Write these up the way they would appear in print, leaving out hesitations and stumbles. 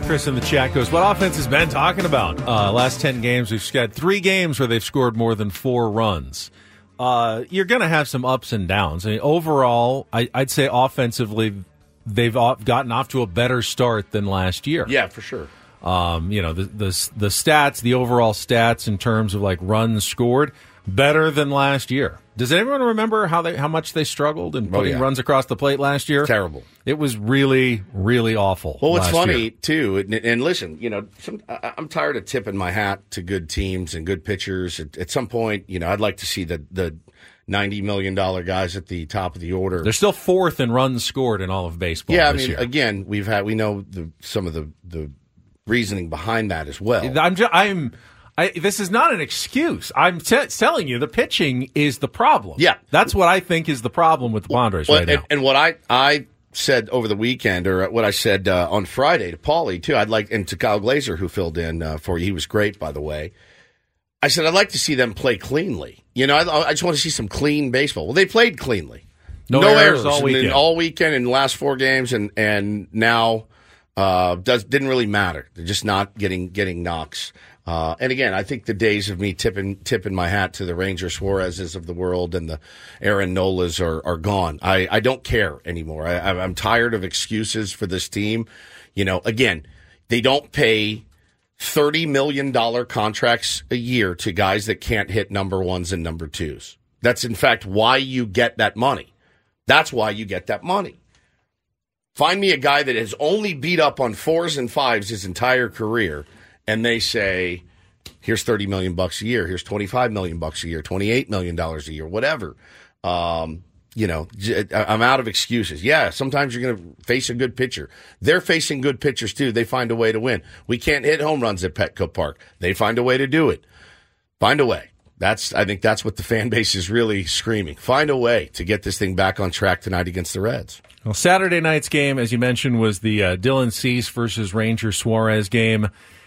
Chris in the chat goes, what offense has Ben talking about? Last 10 games, we've got 3 games where they've scored more than 4 runs. You're going to have some ups and downs. I mean, overall, I'd say offensively, they've gotten off to a better start than last year. Yeah, for sure. The stats, the overall stats in terms of like runs scored, better than last year. Does anyone remember how much they struggled in putting runs across the plate last year? Terrible. It was really, really awful. Well, it's funny too, and listen, I'm tired of tipping my hat to good teams and good pitchers. At some point, I'd like to see the $90 million guys at the top of the order. They're still 4th in runs scored in all of baseball. Yeah, this year. Again, we know some of the reasoning behind that as well. This is not an excuse. I'm telling you, the pitching is the problem. Yeah. That's what I think is the problem with the Padres right now. And what I said over the weekend, or what I said on Friday to Paulie, too, and to Kyle Glazer, who filled in for you. He was great, by the way. I said, I'd like to see them play cleanly. I just want to see some clean baseball. Well, they played cleanly. No errors all weekend. All weekend in the last 4 games, and now didn't really matter. They're just not getting knocks. And again, I think the days of me tipping my hat to the Ranger Suarez's of the world and the Aaron Nolas are gone. I don't care anymore. I'm tired of excuses for this team. Again, they don't pay $30 million contracts a year to guys that can't hit number ones and number twos. That's, in fact, why you get that money. That's why you get that money. Find me a guy that has only beat up on 4s and 5s his entire career, and they say, here's $30 million a year, here's $25 million a year, $28 million a year, whatever. I'm out of excuses. Yeah, sometimes you're going to face a good pitcher. They're facing good pitchers, too. They find a way to win. We can't hit home runs at Petco Park. They find a way to do it. Find a way. I think that's what the fan base is really screaming. Find a way to get this thing back on track tonight against the Reds. Well, Saturday night's game, as you mentioned, was the Dylan Cease versus Ranger Suarez game.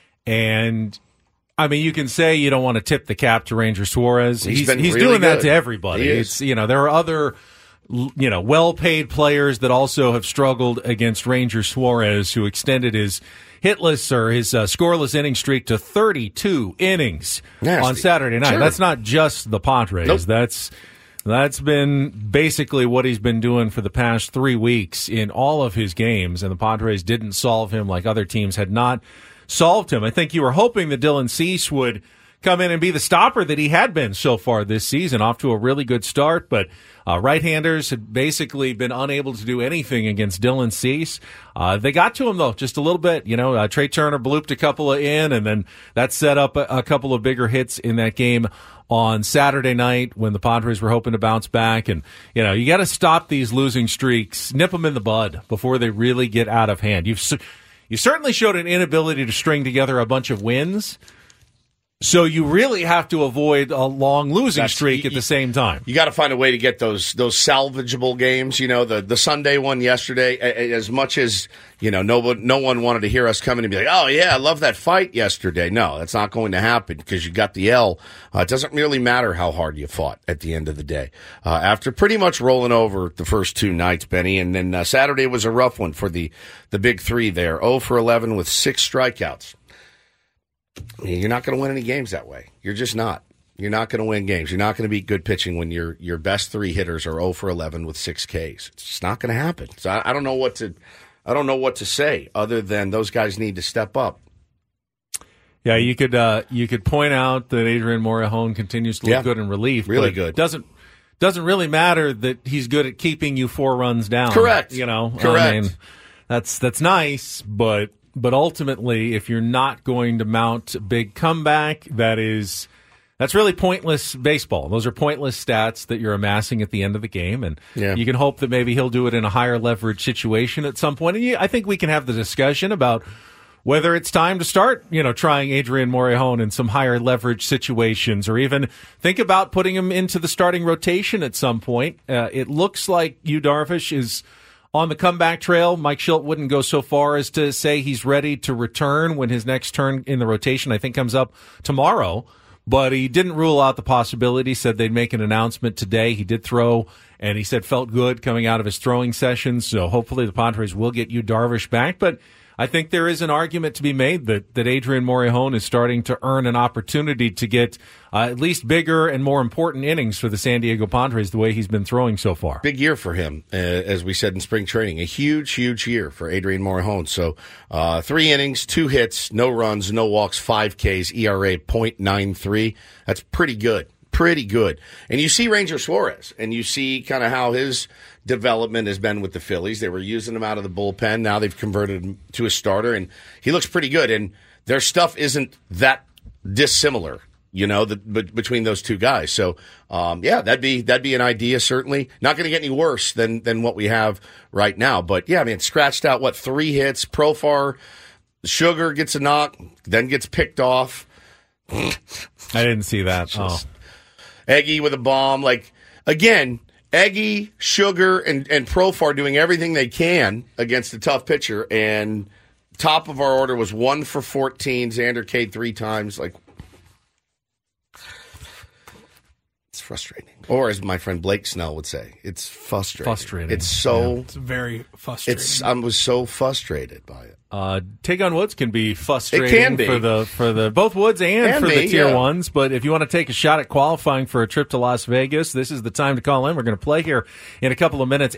And, I mean, you can say you don't want to tip the cap to Ranger Suarez. He's really doing that to everybody. It's, there are other, well-paid players that also have struggled against Ranger Suarez, who extended his hitless or his scoreless inning streak to 32 innings on Saturday night. Sure. That's not just the Padres. Nope. That's been basically what he's been doing for the past 3 weeks in all of his games, and the Padres didn't solve him like other teams had not solved him. I think you were hoping that Dylan Cease would come in and be the stopper that he had been so far this season, off to a really good start, but right-handers had basically been unable to do anything against Dylan Cease. They got to him, though, just a little bit. Trey Turner blooped a couple in, and then that set up a couple of bigger hits in that game on Saturday night when the Padres were hoping to bounce back. And, you got to stop these losing streaks, nip them in the bud before they really get out of hand. You certainly showed an inability to string together a bunch of wins. So you really have to avoid a long losing streak at the same time. You got to find a way to get those salvageable games. The Sunday one yesterday, as much as, no one wanted to hear us come in and be like, oh, yeah, I love that fight yesterday. No, that's not going to happen because you got the L. It doesn't really matter how hard you fought at the end of the day. After pretty much rolling over the first 2 nights, Benny, and then Saturday was a rough one for the big 3 there. 0 for 11 with 6 strikeouts. You're not going to win any games that way. You're just not. You're not going to win games. You're not going to beat good pitching when your best 3 hitters are 0 for 11 with 6 Ks. It's just not going to happen. So I don't know what to say other than those guys need to step up. Yeah, you could point out that Adrian Morejon continues to look good in relief. Really but good. Doesn't really matter that he's good at keeping you 4 runs down. Correct. Correct. I mean, that's nice, but ultimately, if you're not going to mount a big comeback, that's really pointless baseball. Those are pointless stats that you're amassing at the end of the game, and you can hope that maybe he'll do it in a higher leverage situation at some point. And I think we can have the discussion about whether it's time to start, trying Adrian Morejon in some higher leverage situations, or even think about putting him into the starting rotation at some point. It looks like Yu Darvish is on the comeback trail. Mike Shildt wouldn't go so far as to say he's ready to return when his next turn in the rotation, I think, comes up tomorrow. But he didn't rule out the possibility, said they'd make an announcement today. He did throw, and he said felt good coming out of his throwing sessions. So hopefully the Padres will get Yu Darvish back. But I think there is an argument to be made that Adrian Morejon is starting to earn an opportunity to get at least bigger and more important innings for the San Diego Padres the way he's been throwing so far. Big year for him, as we said in spring training. A huge, huge year for Adrian Morejon. So 3 innings, 2 hits, no runs, no walks, 5 Ks, ERA .93. That's pretty good. Pretty good. And you see Ranger Suarez, and you see kind of how his development has been with the Phillies. They were using him out of the bullpen. Now they've converted him to a starter, and he looks pretty good. And their stuff isn't that dissimilar, between those two guys. So, that'd be an idea, certainly. Not going to get any worse than what we have right now. But, yeah, I mean, scratched out, 3 hits. Profar, Sugar gets a knock, then gets picked off. I didn't see that. Eggy with a bomb. Again, Eggy, Sugar, and Profar doing everything they can against a tough pitcher. And top of our order was 1 for 14. Xander Cade 3 times. It's frustrating. Or as my friend Blake Snell would say, it's frustrating. It's so... It's very frustrating. I was so frustrated by it. Take-on Woods can be frustrating. It can be. for the both Woods and for the Tier 1s. But if you want to take a shot at qualifying for a trip to Las Vegas, this is the time to call in. We're going to play here in a couple of minutes.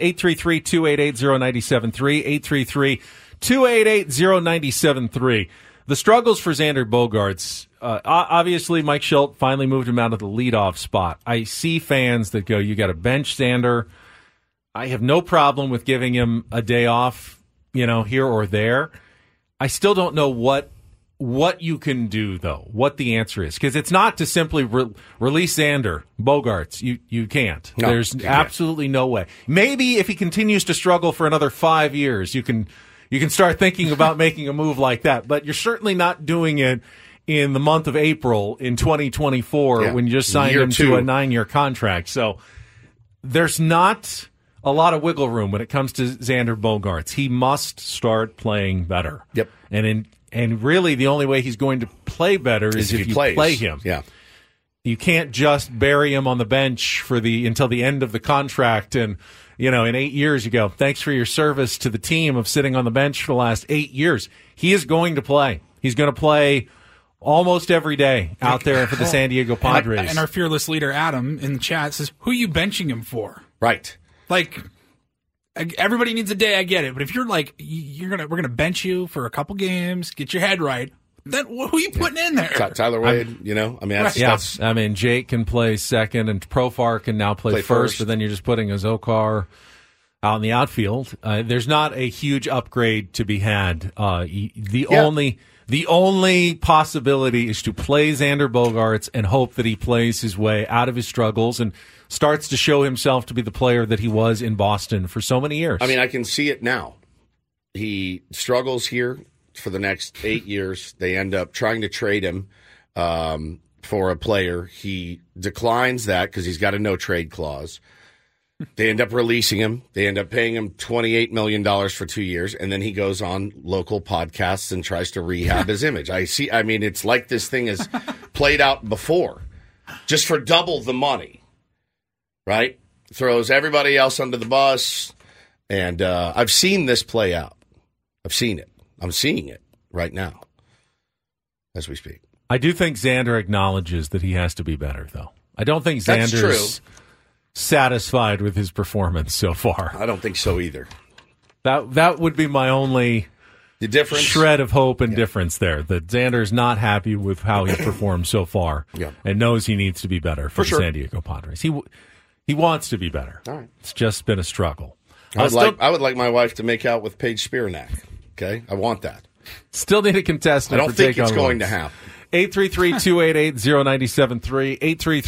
833-288-0973. 833-288-0973. The struggles for Xander Bogaerts. Obviously, Mike Shildt finally moved him out of the leadoff spot. I see fans that go, you got to bench Xander. I have no problem with giving him a day off, here or there. I still don't know what you can do, though, what the answer is. Because it's not to simply release Xander Bogaerts. You can't. No, There's absolutely no way. Maybe if he continues to struggle for another 5 years, you can start thinking about making a move like that. But you're certainly not doing it in the month of April in 2024 when you just signed him to a 9-year contract. So there's not a lot of wiggle room when it comes to Xander Bogaerts. He must start playing better. Yep. And really the only way he's going to play better is if you play him. Yeah. You can't just bury him on the bench until the end of the contract and in 8 years you go, thanks for your service to the team of sitting on the bench for the last 8 years. He is going to play. He's going to play almost every day out there for the San Diego Padres. And our fearless leader, Adam, in the chat says, who are you benching him for? Right. Everybody needs a day, I get it. But if you're we're going to bench you for a couple games, get your head right, then who are you putting in there? Tyler Wade, that's... I mean, Jake can play second, and Profar can now play first, but then you're just putting a Zokar out in the outfield. There's not a huge upgrade to be had. The only possibility is to play Xander Bogaerts and hope that he plays his way out of his struggles and starts to show himself to be the player that he was in Boston for so many years. I mean, I can see it now. He struggles here for the next 8 years. They end up trying to trade him for a player. He declines that because he's got a no-trade clause. They end up releasing him. They end up paying him $28 million for 2 years, and then he goes on local podcasts and tries to rehab his image. It's like this thing is played out before, just for double the money, right? Throws everybody else under the bus, and I've seen this play out. I've seen it. I'm seeing it right now as we speak. I do think Xander acknowledges that he has to be better, though. I don't think Xander's satisfied with his performance so far. I don't think so either. That would be my only shred of hope and difference there, that Xander's not happy with how he performed so far and knows he needs to be better for the San Diego Padres. He wants to be better. All right. It's just been a struggle. I would like my wife to make out with Paige Spiranak. Okay? I want that. Still need a contestant. I don't think it's going to happen. 833-288-0973.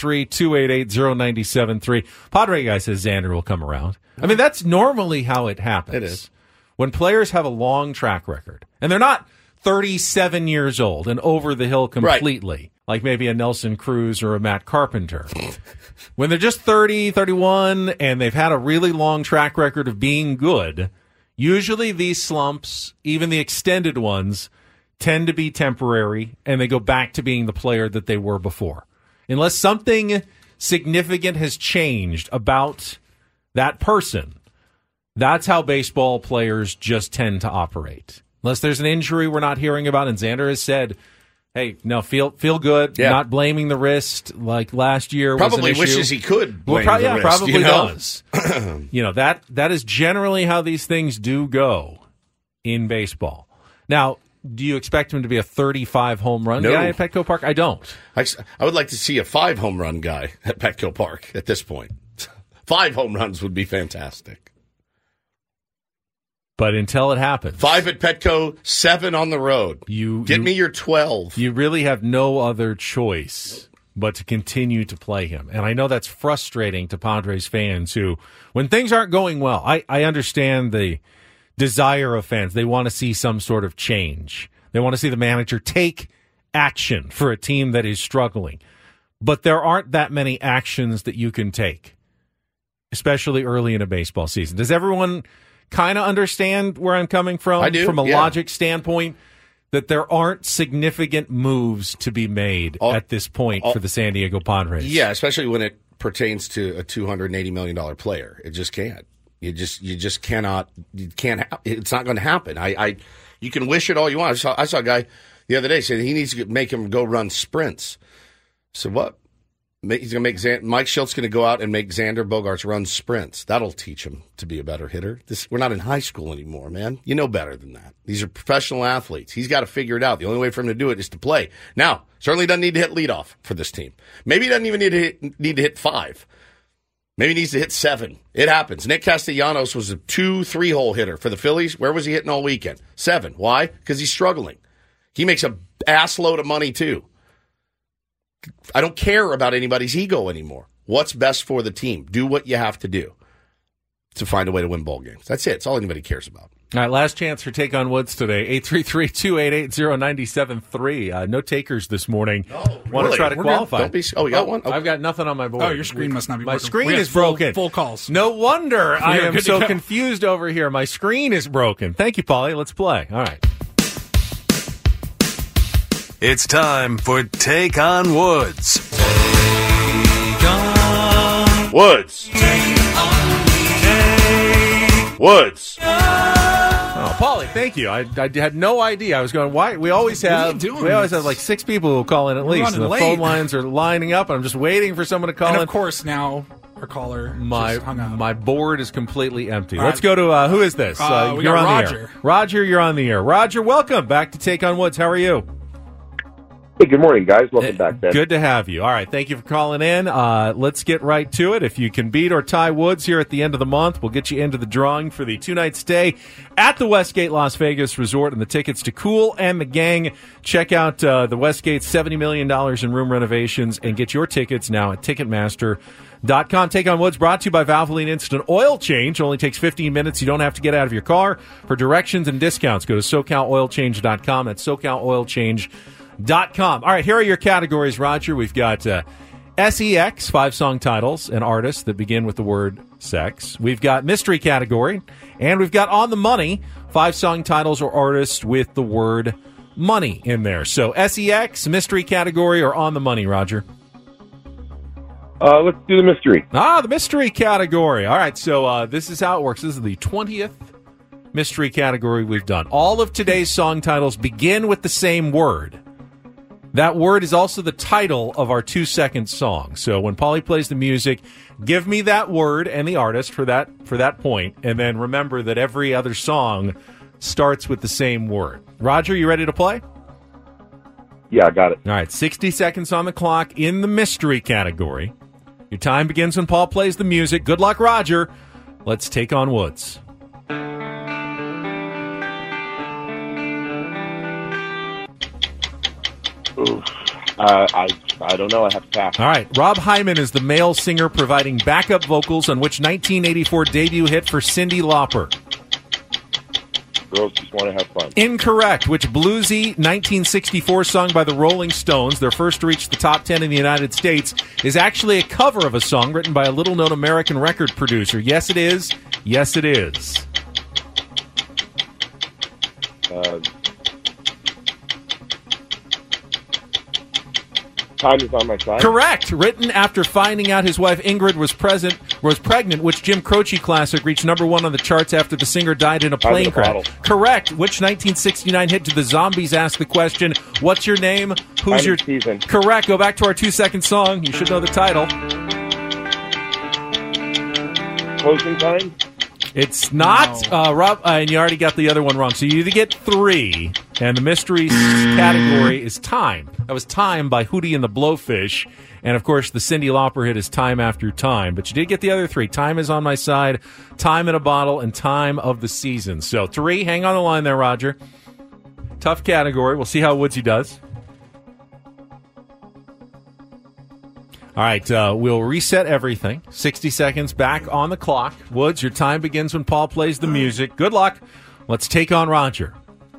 833-288-0973. Padre guy says Xander will come around. I mean, that's normally how it happens. It is. When players have a long track record, and they're not 37 years old and over the hill completely, like maybe a Nelson Cruz or a Matt Carpenter. When they're just 30, 31, and they've had a really long track record of being good, usually these slumps, even the extended ones, tend to be temporary, and they go back to being the player that they were before. Unless something significant has changed about that person, that's how baseball players just tend to operate. Unless there's an injury we're not hearing about, and Xander has said, hey, no, feel good, not blaming the wrist like last year. Probably was an issue. Wishes he could blame the wrist. Probably does. That is generally how these things do go in baseball. Now, do you expect him to be a 35 home run guy at Petco Park? I don't. I would like to see a 5 home run guy at Petco Park at this point. 5 home runs would be fantastic. But until it happens. 5 at Petco, 7 on the road. Get me your 12. You really have no other choice but to continue to play him. And I know that's frustrating to Padres fans who, when things aren't going well, I understand the desire of fans. They want to see some sort of change. They want to see the manager take action for a team that is struggling. But there aren't that many actions that you can take, especially early in a baseball season. Does everyone kind of understand where I'm coming from? I do, from a logic standpoint, that there aren't significant moves to be made at this point for the San Diego Padres. Yeah, especially when it pertains to a $280 million player. It just can't. You just cannot. You can't. It's not going to happen. You can wish it all you want. I saw a guy the other day say he needs to make him go run sprints. So what? He's going to make Mike Shilt's going to go out and make Xander Bogaerts run sprints. That'll teach him to be a better hitter. We're not in high school anymore, man. You know better than that. These are professional athletes. He's got to figure it out. The only way for him to do it is to play. Now, certainly doesn't need to hit leadoff for this team. Maybe he doesn't even need to hit 5. Maybe he needs to hit 7. It happens. Nick Castellanos was a 2-3 hole hitter for the Phillies. Where was he hitting all weekend? 7. Why? Because he's struggling. He makes a ass load of money too. I don't care about anybody's ego anymore. What's best for the team? Do what you have to do to find a way to win ball games. That's it. It's all anybody cares about. All right, last chance for Take on Woods today. 833-288-0973. No takers this morning. Want to try to qualify? We got one? Okay. I've got nothing on my board. Oh, your screen must not be working. My screen is broken. Full calls. No wonder I am so confused over here. My screen is broken. Thank you, Paulie. Let's play. All right. It's time for Take on Woods. Take on Woods. Take on Woods. Oh, Paulie, thank you. I had no idea. I was going, why? We always have like 6 people who call in at least. And the phone lines are lining up, and I'm just waiting for someone to call in. And of course, now our caller just hung up. My board is completely empty. Let's go to, who is this? You're on Roger. The air. Roger, you're on the air. Roger, welcome back to Take on Woods. How are you? Hey, good morning, guys. Welcome back, Ben. Good to have you. All right, thank you for calling in. Let's get right to it. If you can beat or tie Woods here at the end of the month, we'll get you into the drawing for the 2-night stay at the Westgate Las Vegas Resort and the tickets to Kool and the Gang. Check out the Westgate's $70 million in room renovations and get your tickets now at Ticketmaster.com. Take on Woods brought to you by Valvoline Instant Oil Change. Only takes 15 minutes. You don't have to get out of your car. For directions and discounts, go to SoCalOilChange.com. That's SoCalOilChange.com. All right, here are your categories, Roger. We've got SEX, 5 song titles and artists that begin with the word sex. We've got mystery category, and we've got on the money, 5 song titles or artists with the word money in there. So SEX, mystery category, or on the money, Roger? Let's do the mystery. The mystery category. All right, so this is how it works. This is the 20th mystery category we've done. All of today's song titles begin with the same word. That word is also the title of our 2-second song. So when Paulie plays the music, give me that word and the artist for that point, and then remember that every other song starts with the same word. Roger, you ready to play? Yeah, I got it. All right, 60 seconds on the clock in the mystery category. Your time begins when Paul plays the music. Good luck, Roger. Let's take on Woods. I don't know. I have to pass. All right. Rob Hyman is the male singer providing backup vocals on which 1984 debut hit for Cyndi Lauper? Girls Just Want to Have Fun. Incorrect. Which bluesy 1964 song by the Rolling Stones, their first to reach the top 10 in the United States, is actually a cover of a song written by a little-known American record producer? Yes, it is. Yes, it is. Time is on my side. Correct. Written after finding out his wife Ingrid was pregnant, which Jim Croce classic reached #1 on the charts after the singer died in a plane crash. Correct. Which 1969 hit did the Zombies ask the question, what's your name? Who's your season? Correct. Go back to our 2-second song. You should know the title. Closing Time? It's not, No. Rob, and you already got the other one wrong. So you either get 3, and the mystery category is Time. That was Time by Hootie and the Blowfish. And, of course, the Cyndi Lauper hit is Time After Time. But you did get the other 3. Time is on my side, Time in a Bottle, and Time of the Season. So 3, hang on the line there, Roger. Tough category. We'll see how Woodsy does. All right, we'll reset everything. 60 seconds back on the clock. Woods, your time begins when Paul plays the music. Good luck. Let's take on Roger.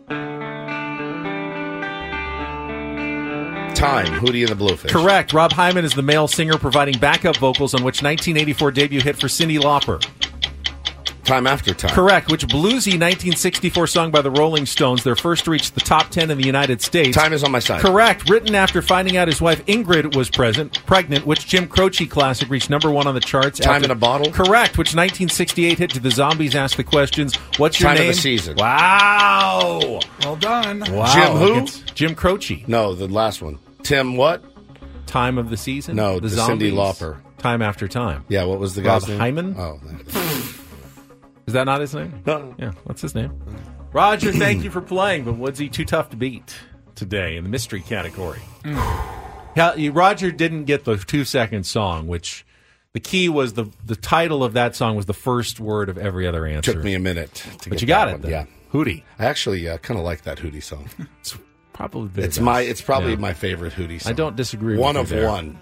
Time, Hootie and the Blowfish. Correct. Rob Hyman is the male singer providing backup vocals on which 1984 debut hit for Cyndi Lauper. Time After Time. Correct. Which bluesy 1964 song by the Rolling Stones, their first to reach the top 10 in the United States. Time is on my side. Correct. Written after finding out his wife Ingrid was pregnant, which Jim Croce classic reached #1 on the charts. Time in a Bottle. Correct. Which 1968 hit to the Zombies ask the questions, what's your Time name? of the Season. Wow. Well done. Wow. Jim who? It's Jim Croce. No, the last one. Tim what? Time of the Season? No, the Zombies. Cyndi Lauper. Time After Time. Yeah, what was the Rob guy's name? Hyman? Oh, Is that not his name? no. Yeah, what's his name? Roger, thank you for playing, but Woodsy, too tough to beat today in the mystery category. Roger didn't get the 2-second song, which the key was the title of that song was the first word of every other answer. Took me a minute to But get you got that it, one. though. Yeah. Hootie. I actually kind of like that Hootie song. It's probably the It's best. It's probably Yeah. my favorite Hootie song. I don't disagree One with you of there. one.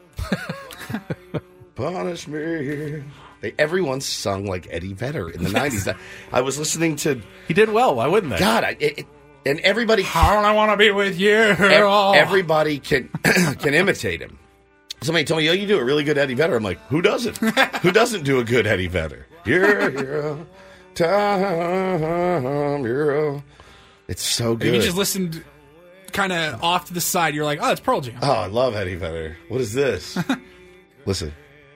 Punish me. Everyone sung like Eddie Vedder in the 90s. I was listening to... He did well. Why wouldn't they? God, and everybody... How don't I want to be with you? Everybody can imitate him. Somebody told me, you do a really good Eddie Vedder. I'm like, who doesn't? Who doesn't do a good Eddie Vedder? You're time, you're... It's so good. You just listened kind of off to the side. You're like, oh, it's Pearl Jam. Oh, I love Eddie Vedder. What is this? Listen.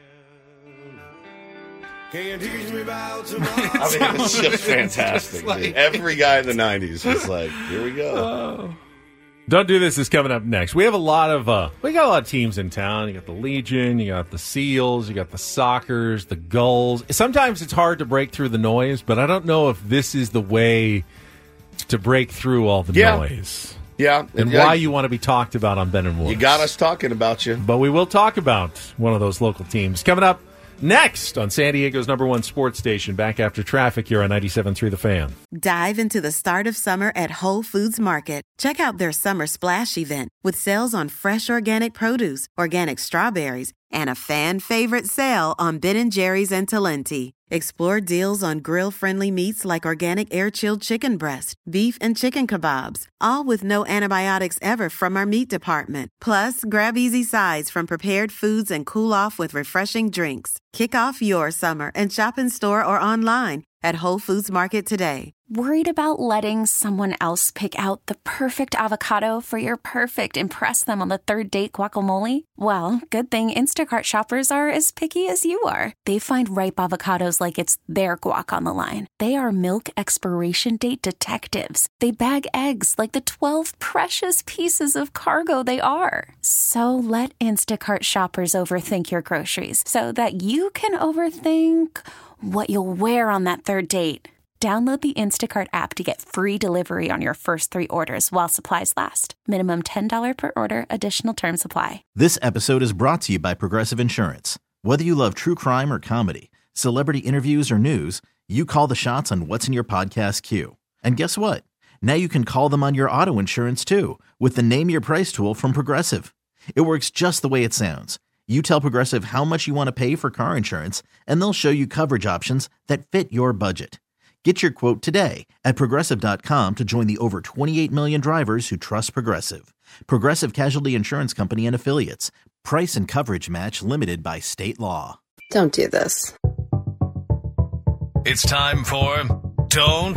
Can't teach me about tomorrow. I mean, it's just fantastic. Dude. Every guy in the 90s was like, here we go. Don't Do This is coming up next. We have a lot of teams in town. You got the Legion, you got the Seals, you got the Sockers, the Gulls. Sometimes it's hard to break through the noise, but I don't know if this is the way to break through all the noise. Yeah. And why you want to be talked about on Ben and Woods. You got us talking about you. But we will talk about one of those local teams. Coming up next on San Diego's #1 sports station, back after traffic here on 97.3 The Fan. Dive into the start of summer at Whole Foods Market. Check out their Summer Splash event with sales on fresh organic produce, organic strawberries, and a fan-favorite sale on Ben & Jerry's and Talenti. Explore deals on grill-friendly meats like organic air-chilled chicken breast, beef and chicken kebabs, all with no antibiotics ever from our meat department. Plus, grab easy sides from prepared foods and cool off with refreshing drinks. Kick off your summer and shop in store or online at Whole Foods Market today. Worried about letting someone else pick out the perfect avocado for your perfect impress them on the third date guacamole? Well, good thing Instacart shoppers are as picky as you are. They find ripe avocados like it's their guac on the line. They are milk expiration date detectives. They bag eggs like the 12 precious pieces of cargo they are. So let Instacart shoppers overthink your groceries so that you can overthink what you'll wear on that third date. Download the Instacart app to get free delivery on your first 3 orders while supplies last. Minimum $10 per order. Additional terms apply. This episode is brought to you by Progressive Insurance. Whether you love true crime or comedy, celebrity interviews or news, you call the shots on what's in your podcast queue. And guess what? Now you can call them on your auto insurance too with the Name Your Price tool from Progressive. It works just the way it sounds. You tell Progressive how much you want to pay for car insurance, and they'll show you coverage options that fit your budget. Get your quote today at Progressive.com to join the over 28 million drivers who trust Progressive. Progressive Casualty Insurance Company and Affiliates. Price and coverage match limited by state law. Don't do this. It's time for Don't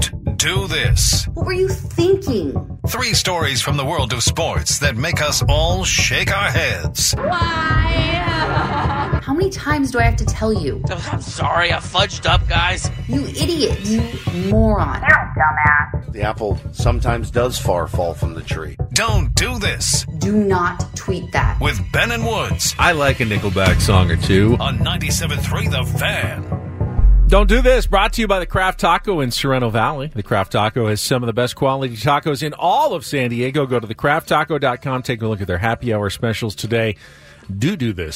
do this. What were you thinking? 3 stories from the world of sports that make us all shake our heads. Why? How many times do I have to tell you? I'm sorry, I fudged up, guys. You idiot. You moron. You dumbass. The apple sometimes does fall from the tree. Don't do this. Do not tweet that. With Ben and Woods. I like a Nickelback song or two. On 97.3 The Fan. Don't do this. Brought to you by the Craft Taco in Sorrento Valley. The Craft Taco has some of the best quality tacos in all of San Diego. Go to thecrafttaco.com. Take a look at their happy hour specials today. Do this.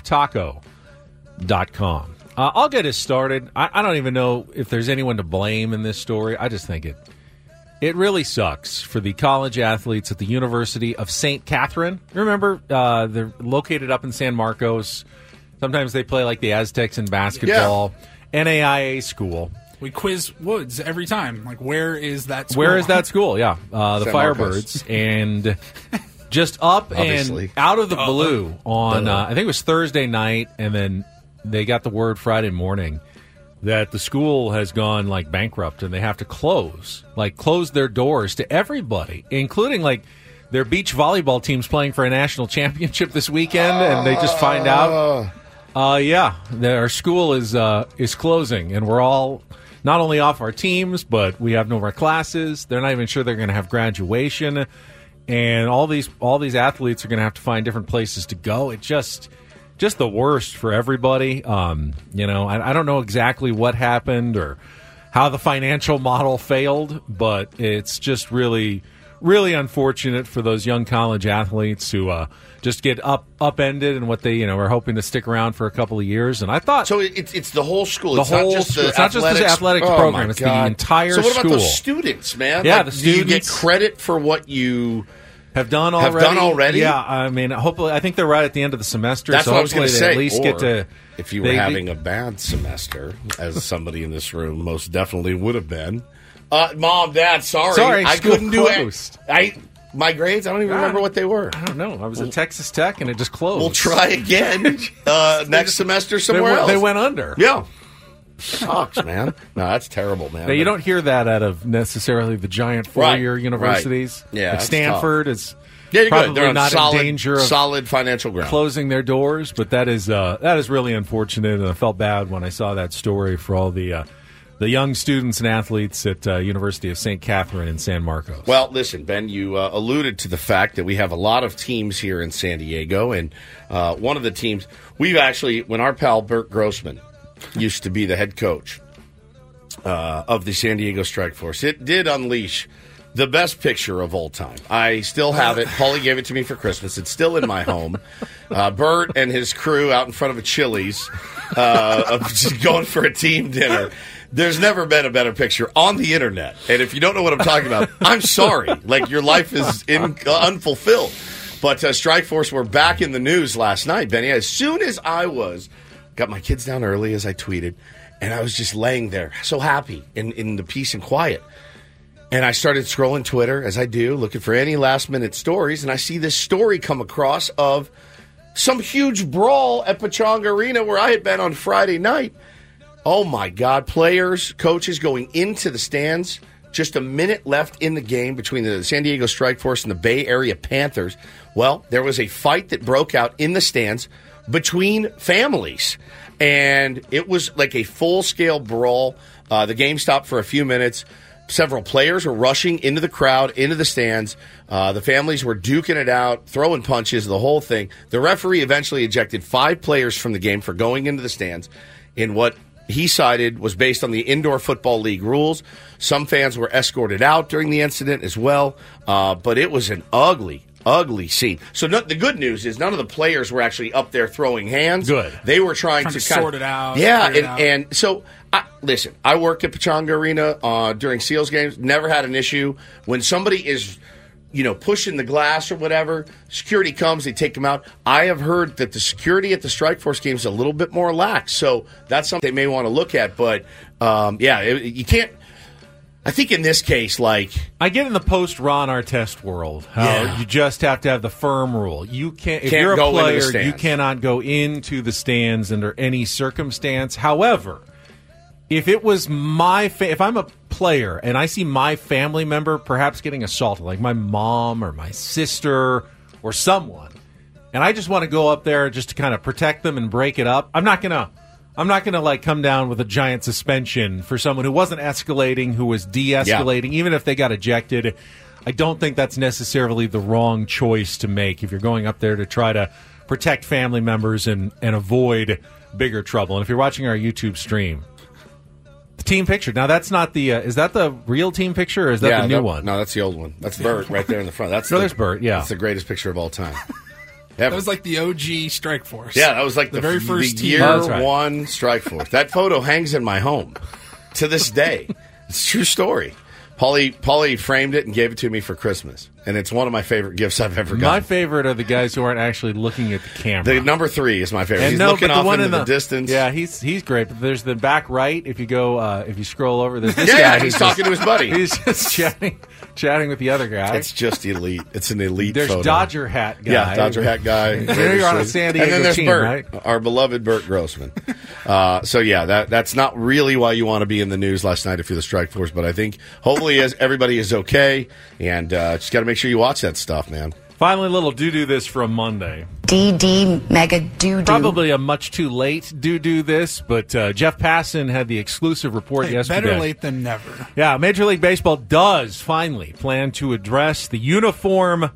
Thecrafttaco.com. I'll get us started. I don't even know if there's anyone to blame in this story. I just think it really sucks for the college athletes at the University of St. Catherine. Remember, they're located up in San Marcos. Sometimes they play like the Aztecs in basketball. Yeah. NAIA school. We quiz Woods every time. Like, where is that school? Where is that school? Yeah. The San Firebirds. And just up and out of the blue on, I think it was Thursday night, and then they got the word Friday morning that the school has gone, like, bankrupt, and they have to close their doors to everybody, including, like, their beach volleyball team's playing for a national championship this weekend, and they just find out, our school is closing, and we're all not only off our teams, but we have no more classes. They're not even sure they're going to have graduation, and all these athletes are going to have to find different places to go. It just the worst for everybody. I don't know exactly what happened or how the financial model failed, but it's just really, really unfortunate for those young college athletes who just get upended and what they are hoping to stick around for a couple of years. And I thought so. It's the whole school. It's not just the athletics program. It's the entire school. So what about the students, man? Yeah, the students. Do you get credit for what you have done already? Yeah, I mean, hopefully, I think they're right at the end of the semester. That's so what I was going to say. At least get to. If you were having a bad semester, as somebody in this room most definitely would have been. Mom, Dad, sorry, I couldn't do it. My grades, I don't even remember what they were. I don't know. I was at Texas Tech, and it just closed. We'll try again next semester somewhere else. They went under. Yeah. Sucks, man. No, that's terrible, man. Now, you don't hear that out of necessarily the giant four-year universities. Right. Yeah, like Stanford is you're probably good. They're not solid, in danger of solid financial ground. Closing their doors, but that is really unfortunate, and I felt bad when I saw that story for all the young students and athletes at University of St. Catherine in San Marcos. Well, listen, Ben, you alluded to the fact that we have a lot of teams here in San Diego, and one of the teams, we've actually, when our pal Bert Grossman used to be the head coach of the San Diego Strike Force, it did unleash the best picture of all time. I still have it. Paulie gave it to me for Christmas. It's still in my home. Bert and his crew out in front of a Chili's just going for a team dinner. There's never been a better picture on the internet. And if you don't know what I'm talking about, I'm sorry. Like, your life is unfulfilled. But Strike Force were back in the news last night, Benny. As soon as I got my kids down early, as I tweeted, and I was just laying there so happy in the peace and quiet. And I started scrolling Twitter, as I do, looking for any last-minute stories, and I see this story come across of some huge brawl at Pechanga Arena where I had been on Friday night. Oh, my God. Players, coaches going into the stands. Just a minute left in the game between the San Diego Strike Force and the Bay Area Panthers. Well, there was a fight that broke out in the stands between families. And it was like a full-scale brawl. The game stopped for a few minutes. Several players were rushing into the crowd, into the stands. The families were duking it out, throwing punches, the whole thing. The referee eventually ejected 5 players from the game for going into the stands in what he cited was based on the Indoor Football League rules. Some fans were escorted out during the incident as well, but it was an ugly scene. So the good news is none of the players were actually up there throwing hands. Good. They were trying to sort it out. Yeah, and so, listen, I worked at Pechanga Arena during Seals games, never had an issue. When somebody is pushing the glass or whatever, security comes, they take them out. I have heard that the security at the Strike Force games is a little bit more lax, so that's something they may want to look at. But, you can't. I think in this case, I get in the post-Ron Artest world how you just have to have the firm rule. You can't if you're a player, you cannot go into the stands under any circumstance. However, if it was if I'm a player and I see my family member perhaps getting assaulted, like my mom or my sister or someone, and I just want to go up there just to kind of protect them and break it up, I'm not gonna like come down with a giant suspension for someone who wasn't escalating, who was de-escalating, even if they got ejected. I don't think that's necessarily the wrong choice to make if you're going up there to try to protect family members and avoid bigger trouble. And if you're watching our YouTube stream, the team picture. Now, that's not the is that the real team picture, or is that the new one? No, that's the old one. That's Bert right there in the front. There's Bert, yeah. That's the greatest picture of all time. That was like the OG Strike Force. Yeah, that was like the very first team. year one Strike Force. That photo hangs in my home to this day. It's a true story. Paulie framed it and gave it to me for Christmas, and it's one of my favorite gifts I've ever gotten. My favorite are the guys who aren't actually looking at the camera. The number 3 is my favorite. And he's looking off into the distance. Yeah, he's great. But there's the back right. If you go, if you scroll over, there's this guy. Yeah, he's talking to his buddy. He's just chatting with the other guy. It's just elite. It's an elite. There's photo. Dodger hat guy. Yeah, Dodger hat guy. You're on a San Diego and then there's team, Bert, right? Our beloved Bert Grossman. So yeah, that's not really why you want to be in the news last night if you're the Strike Force. But I think hopefully everybody is okay, and just got to make sure you watch that stuff, man. Finally, a little do this from Monday. DD mega do. Probably a much too late do this, but Jeff Passan had the exclusive report yesterday. Better late than never. Yeah, Major League Baseball does finally plan to address the uniform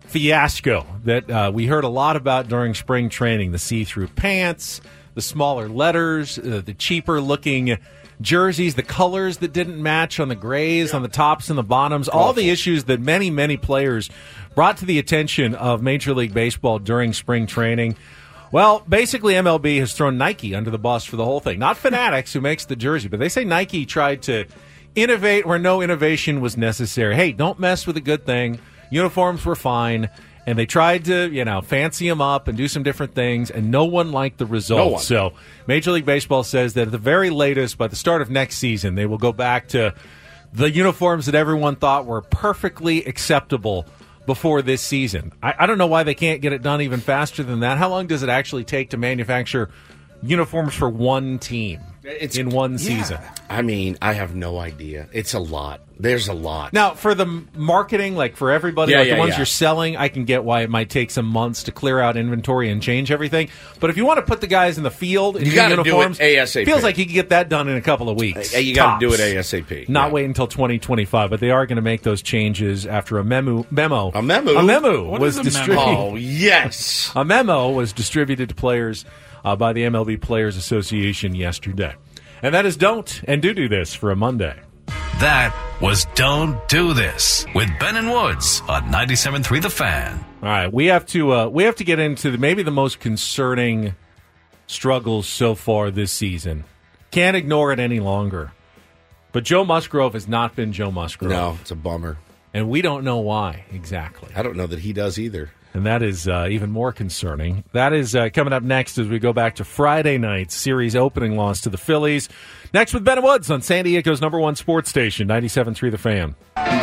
fiasco that we heard a lot about during spring training. The see-through pants, the smaller letters, the cheaper-looking jerseys, the colors that didn't match on the grays, on the tops and the bottoms, all the issues that many, many players brought to the attention of Major League Baseball during spring training. Well, basically MLB has thrown Nike under the bus for the whole thing. Not Fanatics, who makes the jersey, but they say Nike tried to innovate where no innovation was necessary. Hey, don't mess with a good thing. Uniforms were fine. And they tried to, fancy them up and do some different things, and no one liked the results. No one. So Major League Baseball says that at the very latest, by the start of next season, they will go back to the uniforms that everyone thought were perfectly acceptable before this season. I don't know why they can't get it done even faster than that. How long does it actually take to manufacture uniforms for one team in one season? I mean, I have no idea. It's a lot. There's a lot. Now, for the marketing, like for everybody, the ones you're selling, I can get why it might take some months to clear out inventory and change everything. But if you want to put the guys in the field in uniforms, do it ASAP. Feels like you can get that done in a couple of weeks. You got to do it ASAP. Not wait until 2025. But they are going to make those changes after a memo. A memo? What was distributed. Oh, yes. A memo was distributed to players by the MLB Players Association yesterday. And that is Don't and Do This for a Monday. That was Don't Do This with Ben and Woods on 97.3 The Fan. All right, we have to get into maybe the most concerning struggles so far this season. Can't ignore it any longer. But Joe Musgrove has not been Joe Musgrove. No, it's a bummer. And we don't know why exactly. I don't know that he does either. And that is even more concerning. That is coming up next as we go back to Friday night's series opening loss to the Phillies. Next with Ben and Woods on San Diego's #1 sports station, 97.3 The Fan.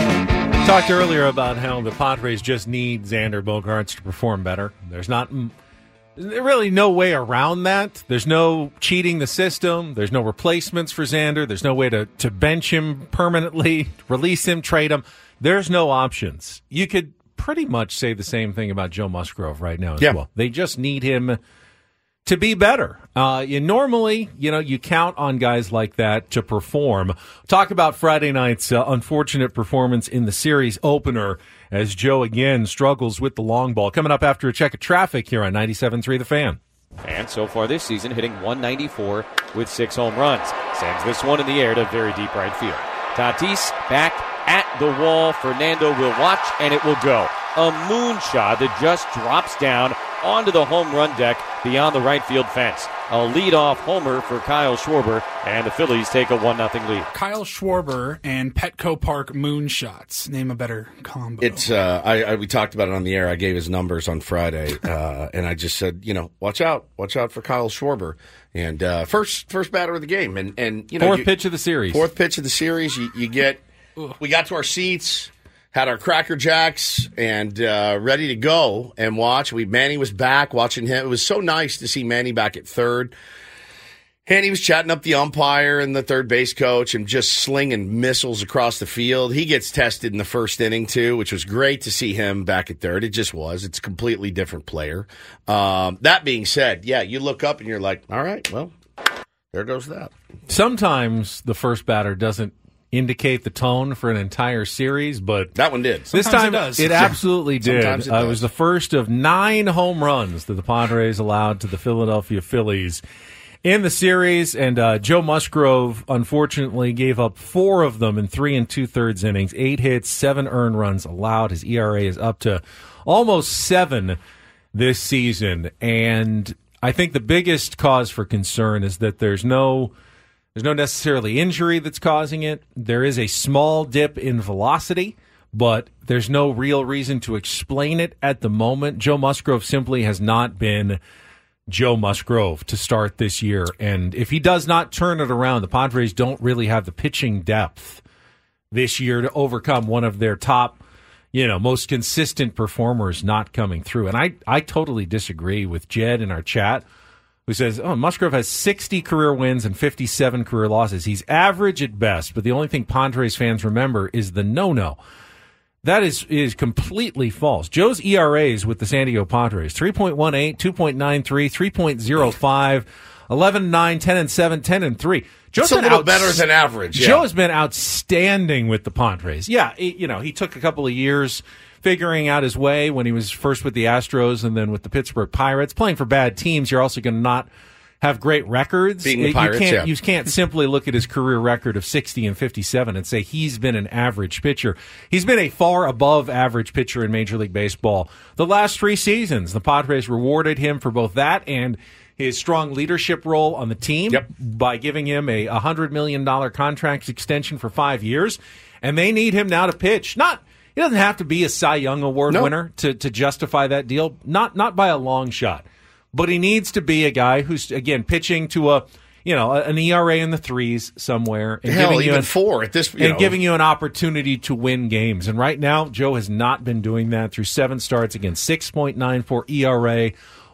Talked earlier about how the Padres just need Xander Bogaerts to perform better. There's really no way around that. There's no cheating the system. There's no replacements for Xander. There's no way to bench him permanently, release him, trade him. There's no options. You could pretty much say the same thing about Joe Musgrove right now as well. They just need him to be better. Normally, you count on guys like that to perform. Talk about Friday night's unfortunate performance in the series opener as Joe again struggles with the long ball. Coming up after a check of traffic here on 97.3 The Fan. And so far this season, hitting .194 with 6 home runs. Sends this one in the air to very deep right field. Tatis back at the wall. Fernando will watch, and it will go. A moonshot that just drops down onto the home run deck beyond the right field fence. A leadoff homer for Kyle Schwarber, and the Phillies take a 1-0 lead. Kyle Schwarber and Petco Park moonshots. Name a better combo. It's we talked about it on the air. I gave his numbers on Friday, and I just said, watch out for Kyle Schwarber. And first batter of the game, and fourth pitch of the series. Fourth pitch of the series. You get. We got to our seats, had our Cracker Jacks, and ready to go and watch. Manny was back watching him. It was so nice to see Manny back at third. And he was chatting up the umpire and the third base coach and just slinging missiles across the field. He gets tested in the first inning, too, which was great to see him back at third. It just was. It's a completely different player. That being said, yeah, you look up and you're like, all right, well, there goes that. Sometimes the first batter doesn't indicate the tone for an entire series, but that one did. This time it absolutely did. It was the first of 9 home runs that the Padres allowed to the Philadelphia Phillies in the series, and Joe Musgrove, unfortunately, gave up 4 of them in 3 2/3 innings, 8 hits, 7 earned runs allowed. His ERA is up to almost 7 this season, and I think the biggest cause for concern is that there's no necessarily injury that's causing it. There is a small dip in velocity, but there's no real reason to explain it at the moment. Joe Musgrove simply has not been Joe Musgrove to start this year. And if he does not turn it around, the Padres don't really have the pitching depth this year to overcome one of their top, most consistent performers not coming through. And I totally disagree with Jed in our chat, who says, Musgrove has 60 career wins and 57 career losses. He's average at best, but the only thing Padres fans remember is the no-no. That is completely false. Joe's ERAs with the San Diego Padres, 3.18, 2.93, 3.05, 11-9, 10-7, 10-3. Joe's a little better than average. Yeah. Joe has been outstanding with the Padres. Yeah, he took a couple of years figuring out his way when he was first with the Astros and then with the Pittsburgh Pirates. Playing for bad teams, you're also going to not have great records. Being the Pirates, you can't simply look at his career record of 60 and 57 and say he's been an average pitcher. He's been a far above average pitcher in Major League Baseball the last 3 seasons. The Padres rewarded him for both that and his strong leadership role on the team by giving him a $100 million contract extension for 5 years. And they need him now to pitch. He doesn't have to be a Cy Young Award winner to justify that deal. Not by a long shot. But he needs to be a guy who's, again, pitching to an ERA in the 3s somewhere. And giving you 4 at this point. And giving you an opportunity to win games. And right now, Joe has not been doing that through 7 starts. Again, 6.94 ERA,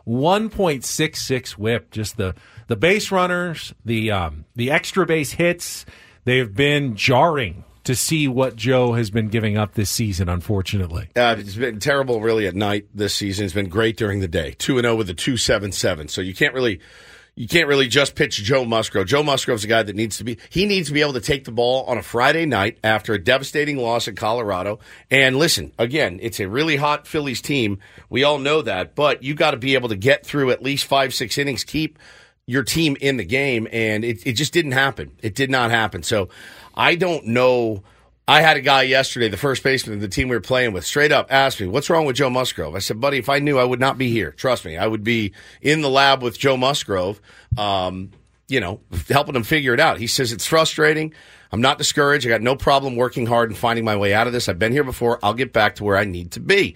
1.66 whip. Just the base runners, the extra base hits, they've been jarring to see what Joe has been giving up this season, unfortunately. It's been terrible, really, at night this season. It's been great during the day. 2-0 with a 2.77. So you can't really just pitch Joe Musgrove. Joe Musgrove's a guy that needs to be able to take the ball on a Friday night after a devastating loss in Colorado. And listen, again, it's a really hot Phillies team. We all know that, but you got to be able to get through at least 5-6 innings, keep your team in the game, and it just didn't happen. It did not happen. So I don't know. I had a guy yesterday, the first baseman of the team we were playing with, straight up asked me, what's wrong with Joe Musgrove? I said, buddy, if I knew, I would not be here. Trust me, I would be in the lab with Joe Musgrove, helping him figure it out. He says, it's frustrating. I'm not discouraged. I got no problem working hard and finding my way out of this. I've been here before. I'll get back to where I need to be.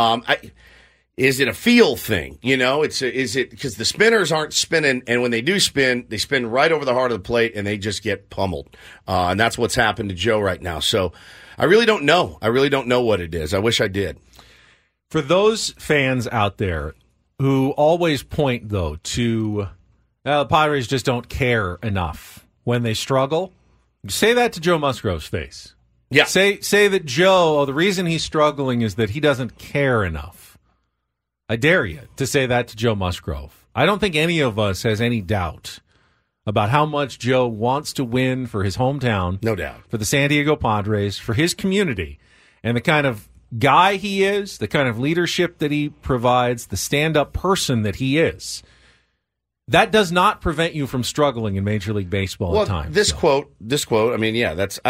Is it a feel thing? Is it because the spinners aren't spinning, and when they do spin, they spin right over the heart of the plate, and they just get pummeled. And that's what's happened to Joe right now. So I really don't know. I really don't know what it is. I wish I did. For those fans out there who always point, though, to the Padres just don't care enough when they struggle, say that to Joe Musgrove's face. Yeah. Say that Joe, the reason he's struggling is that he doesn't care enough. I dare you to say that to Joe Musgrove. I don't think any of us has any doubt about how much Joe wants to win for his hometown. No doubt. For the San Diego Padres, for his community, and the kind of guy he is, the kind of leadership that he provides, the stand-up person that he is. That does not prevent you from struggling in Major League Baseball at times. This quote, I mean,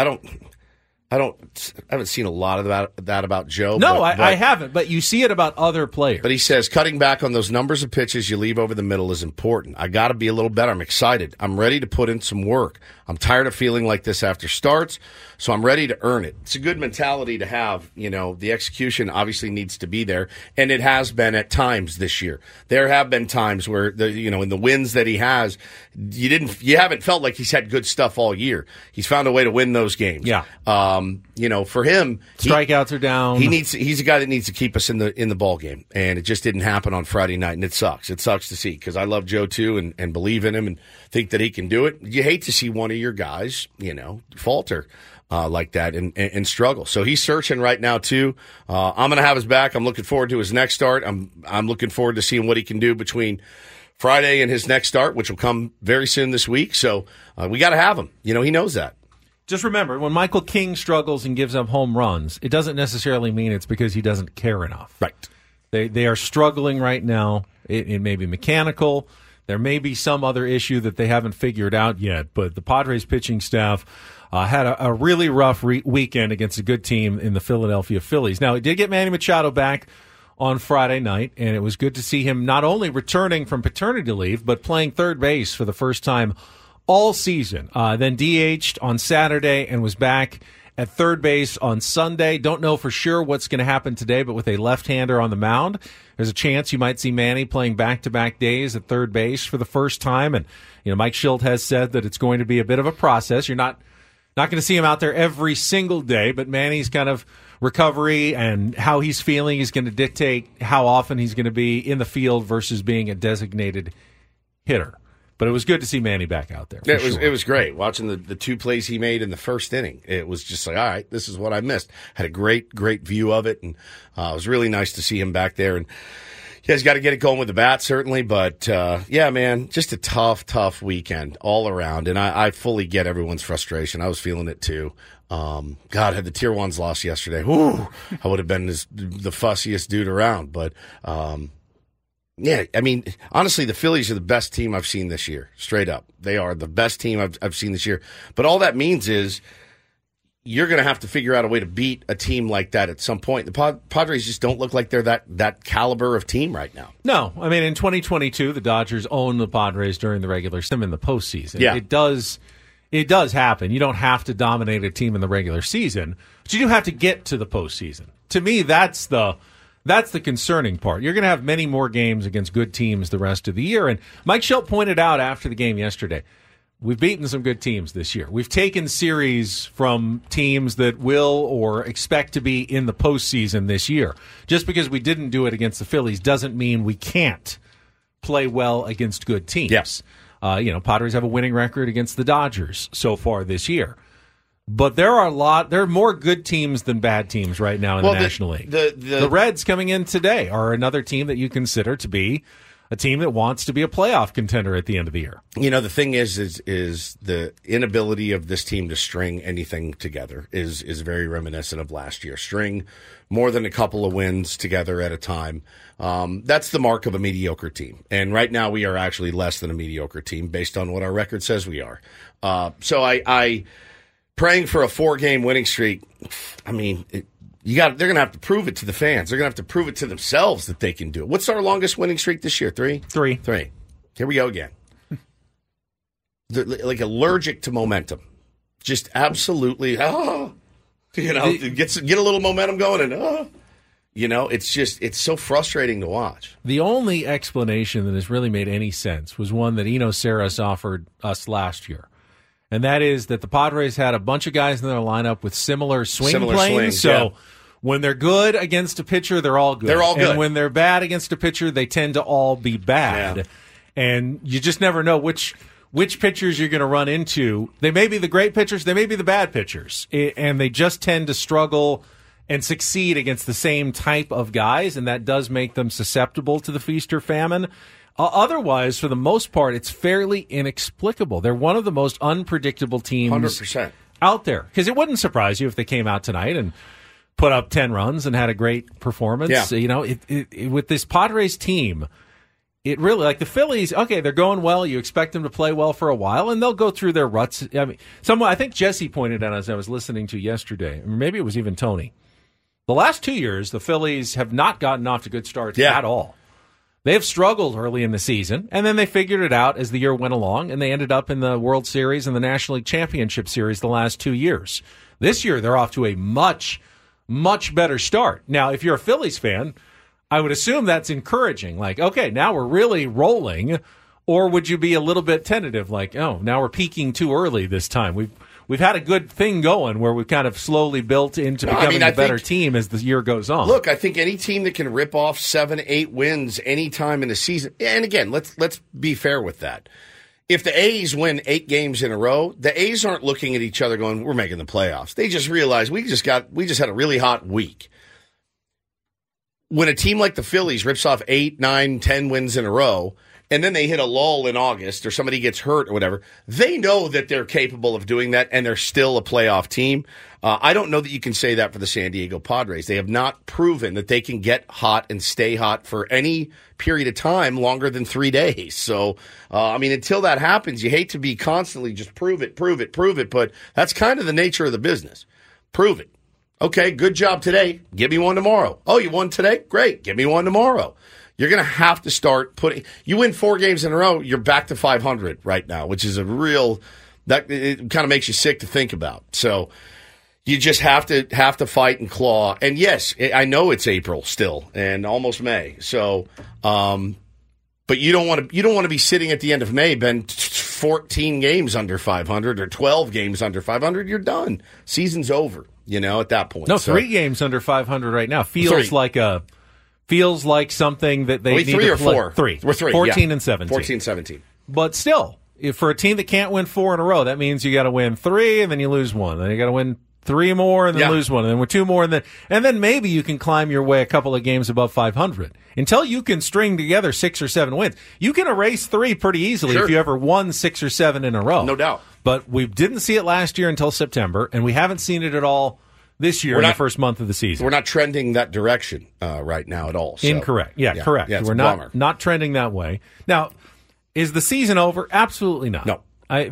I haven't seen a lot of that about Joe. No, I haven't, but you see it about other players. But he says, cutting back on those numbers of pitches you leave over the middle is important. I got to be a little better. I'm excited. I'm ready to put in some work. I'm tired of feeling like this after starts, so I'm ready to earn it. It's a good mentality to have. The execution obviously needs to be there, and it has been at times this year. There have been times where in the wins that he has, you haven't felt like he's had good stuff all year. He's found a way to win those games. Yeah. For him, strikeouts are down. He's a guy that needs to keep us in the ball game, and it just didn't happen on Friday night, and it sucks. It sucks to see because I love Joe too, and believe in him, and think that he can do it. You hate to see one of your guys, falter like that and struggle. So he's searching right now too. I'm going to have his back. I'm looking forward to his next start. I'm looking forward to seeing what he can do between Friday and his next start, which will come very soon this week. So we got to have him. He knows that. Just remember, when Michael King struggles and gives up home runs, it doesn't necessarily mean it's because he doesn't care enough. Right. They are struggling right now. It may be mechanical. There may be some other issue that they haven't figured out yet. But the Padres pitching staff had a really rough weekend against a good team in the Philadelphia Phillies. Now, it did get Manny Machado back on Friday night, and it was good to see him not only returning from paternity leave, but playing third base for the first time all season. Then DH'd on Saturday and was back at third base on Sunday. Don't know for sure what's going to happen today, but with a left-hander on the mound, there's a chance you might see Manny playing back-to-back days at third base for the first time. And Mike Shildt has said that it's going to be a bit of a process. You're not going to see him out there every single day, but Manny's kind of recovery and how he's feeling is going to dictate how often he's going to be in the field versus being a designated hitter. But it was good to see Manny back out there. It was great watching the two plays he made in the first inning. It was just like, all right, this is what I missed. Had a great view of it, and it was really nice to see him back there. And yeah, he's got to get it going with the bat, certainly. But yeah, man, just a tough weekend all around. And I fully get everyone's frustration. I was feeling it too. God, had the Tier 1s lost yesterday, whoo, I would have been the fussiest dude around. But yeah, I mean, honestly, the Phillies are the best team I've seen this year. Straight up. They are the best team I've seen this year. But all that means is you're going to have to figure out a way to beat a team like that at some point. The Padres just don't look like they're that caliber of team right now. No. I mean, in 2022, the Dodgers own the Padres during the regular season in the postseason. Yeah. It does happen. You don't have to dominate a team in the regular season, but you do have to get to the postseason. To me, that's the concerning part. You're going to have many more games against good teams the rest of the year. And Mike Shildt pointed out after the game yesterday, we've beaten some good teams this year. We've taken series from teams that will or expect to be in the postseason this year. Just because we didn't do it against the Phillies doesn't mean we can't play well against good teams. Yes. Padres have a winning record against the Dodgers so far this year. But there are more good teams than bad teams right now in the National League. The Reds coming in today are another team that you consider to be a team that wants to be a playoff contender at the end of the year. The thing is the inability of this team to string anything together is very reminiscent of last year. String more than a couple of wins together at a time. That's the mark of a mediocre team. And right now we are actually less than a mediocre team based on what our record says we are. So I praying for a 4-game winning streak. I mean, they're going to have to prove it to the fans. They're going to have to prove it to themselves that they can do it. What's our longest winning streak this year? 3? 3. Here we go again. They're like allergic to momentum. Just absolutely, get a little momentum going and, it's so frustrating to watch. The only explanation that has really made any sense was one that Eno Saris offered us last year. And that is that the Padres had a bunch of guys in their lineup with similar planes. Swings, so when they're good against a pitcher, they're all good. They're all good. And when they're bad against a pitcher, they tend to all be bad. Yeah. And you just never know which pitchers you're going to run into. They may be the great pitchers. They may be the bad pitchers. And they just tend to struggle and succeed against the same type of guys, and that does make them susceptible to the feast or famine. Otherwise, for the most part, it's fairly inexplicable. They're one of the most unpredictable teams 100%. out there. Because it wouldn't surprise you if they came out tonight and put up 10 runs and had a great performance. Yeah. With this Padres team, it really, like the Phillies, okay, they're going well. You expect them to play well for a while, and they'll go through their ruts. I mean, I think Jesse pointed out as I was listening to yesterday, or maybe it was even Tony, the last 2 years, the Phillies have not gotten off to good starts at all. They have struggled early in the season, and then they figured it out as the year went along, and they ended up in the World Series and the National League Championship Series the last 2 years. This year, they're off to a much, much better start. Now, if you're a Phillies fan, I would assume that's encouraging. Like, okay, now we're really rolling. Or would you be a little bit tentative, like, oh, now we're peaking too early this time. we've had a good thing going where we've kind of slowly built into becoming a better team as the year goes on. Look, I think any team that can rip off 7-8 wins any time in the season, and again, let's be fair with that. If the A's win 8 games in a row, the A's aren't looking at each other going, we're making the playoffs. They just realize we just had a really hot week. When a team like the Phillies rips off 8, 9, 10 wins in a row, and then they hit a lull in August or somebody gets hurt or whatever, they know that they're capable of doing that and they're still a playoff team. I don't know that you can say that for the San Diego Padres. They have not proven that they can get hot and stay hot for any period of time longer than 3 days. So, until that happens, you hate to be constantly just prove it, but that's kind of the nature of the business. Prove it. Okay, good job today. Give me one tomorrow. Oh, you won today? Great. Give me one tomorrow. You're going to have to start you win 4 games in a row, you're back to 500 right now, which is it kind of makes you sick to think about. So you just have to fight and claw. And yes, I know it's April still and almost May. So, but you don't want to be sitting at the end of May, been 14 games under 500 or 12 games under 500. You're done. Season's over, at that point. No, 3 games under 500 right now feels like something that they need 3 to or 4? 3. We're 3. 14 and 17. 14, 17. But still, for a team that can't win 4 in a row, that means you got to win 3 and then you lose 1. Then you got to win 3 more and then lose 1, and then with 2 more, and then maybe you can climb your way a couple of games above 500. Until you can string together 6 or 7 wins, you can erase 3 pretty easily if you ever won 6 or 7 in a row. No doubt. But we didn't see it last year until September, and we haven't seen it at all this year in the first month of the season. We're not trending that direction right now at all. So. Incorrect. Yeah, correct. Yeah, we're not trending that way. Now, is the season over? Absolutely not. No.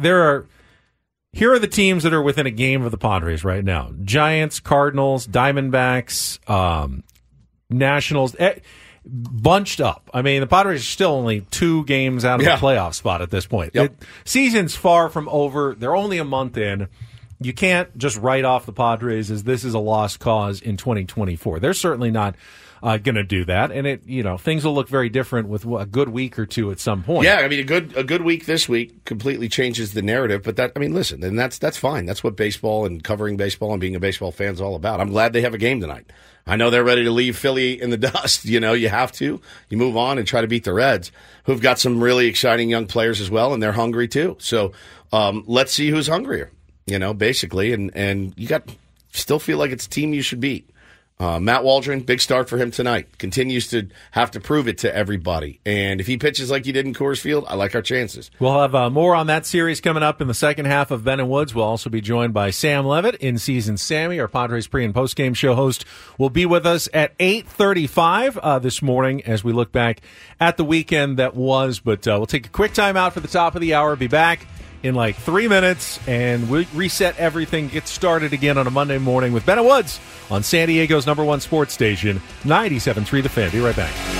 Here are the teams that are within a game of the Padres right now. Giants, Cardinals, Diamondbacks, Nationals, bunched up. The Padres are still only 2 games out of the playoff spot at this point. Yep. Season's far from over. They're only a month in. You can't just write off the Padres as this is a lost cause in 2024. They're certainly not going to do that, and things will look very different with a good week or 2 at some point. Yeah, a good week this week completely changes the narrative. But listen, and that's fine. That's what baseball and covering baseball and being a baseball fan is all about. I'm glad they have a game tonight. I know they're ready to leave Philly in the dust. You have to. You move on and try to beat the Reds, who've got some really exciting young players as well, and they're hungry too. So let's see who's hungrier. Basically, and you still feel like it's a team you should beat. Matt Waldron, big start for him tonight. Continues to have to prove it to everybody. And if he pitches like he did in Coors Field, I like our chances. We'll have more on that series coming up in the second half of Ben and Woods. We'll also be joined by Sam Levitt, in-season Sammy, our Padres pre- and post-game show host, will be with us at 8:35 this morning as we look back at the weekend that was. But we'll take a quick time out for the top of the hour, be back in like 3 minutes, and we'll reset everything, get started again on a Monday morning with Ben and Woods on San Diego's #1 sports station, 97.3 The Fan. Be right back.